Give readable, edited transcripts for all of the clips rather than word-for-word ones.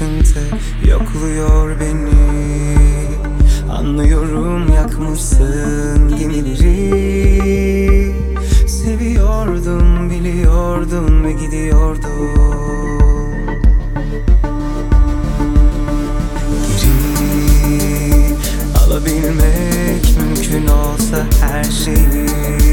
sıkıntı yokluyor beni. Anlıyorum, yakmışsın gemileri. Seviyordun, biliyordun ve gidiyordun. Geri alabilmek mümkün olsa her şeyi,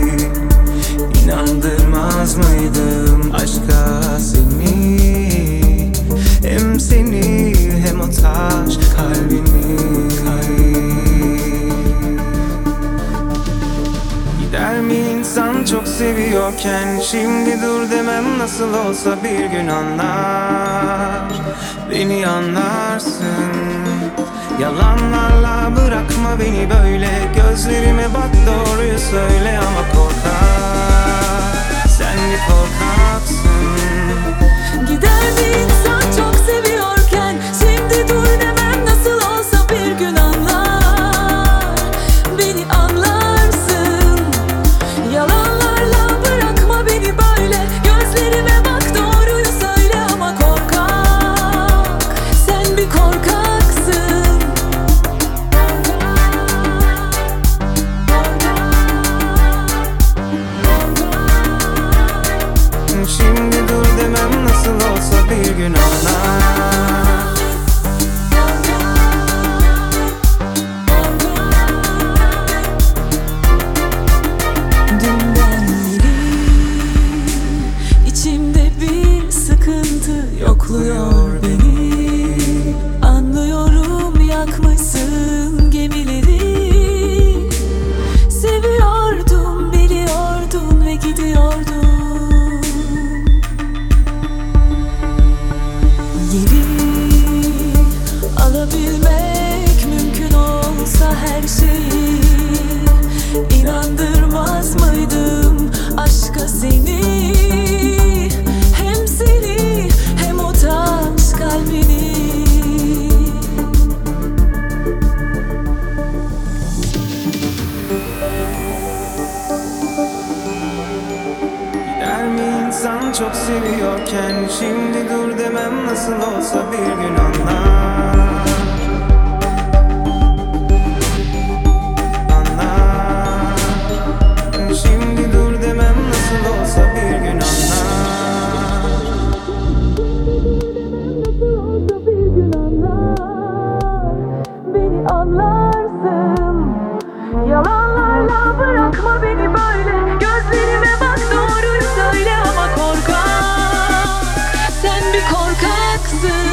İnandırmaz mıydım aşka seni? Hem seni hem o taş kalbini. Gider mi insan çok seviyorken? Şimdi dur demem nasıl olsa bir gün anlar. Beni anlarsın. Yalanlarla bırakma beni böyle. Gözlerime bak, doğruyu söyle ama korkak. Sen bir korkaksın. Gider bir insan çok seviyorken, şimdi dur demem nasıl olsa bir gün anlar. Beni anlarsın. Yalanlarla bırakma beni böyle. Gözlerime bak, doğruyu söyle ama korkak. Sen bir korkaksın. Şimdi dur demem nasıl olsa bir gün anlar. Dünden beri içimde bir sıkıntı yokluyor beni. Anlıyorum, yakmışsın gemileri. Seviyordum, biliyordun ve gidiyordun. Geri alabilmek mümkün olsa her şeyi, İnandırmaz mıydım aşka seni? Hem seni hem o taş kalbini. Gider mi insan çok seviyorken? Şimdi dur demem nasıl olsa bir gün anlar. Anlar. Şimdi dur demem nasıl olsa bir gün anlar. Bir gün anlar, beni anlarsın. Yalanlarla bırakma beni böyle. Gözlerime bak, doğruyu söyle ama korkak. Sen bir korkaksın.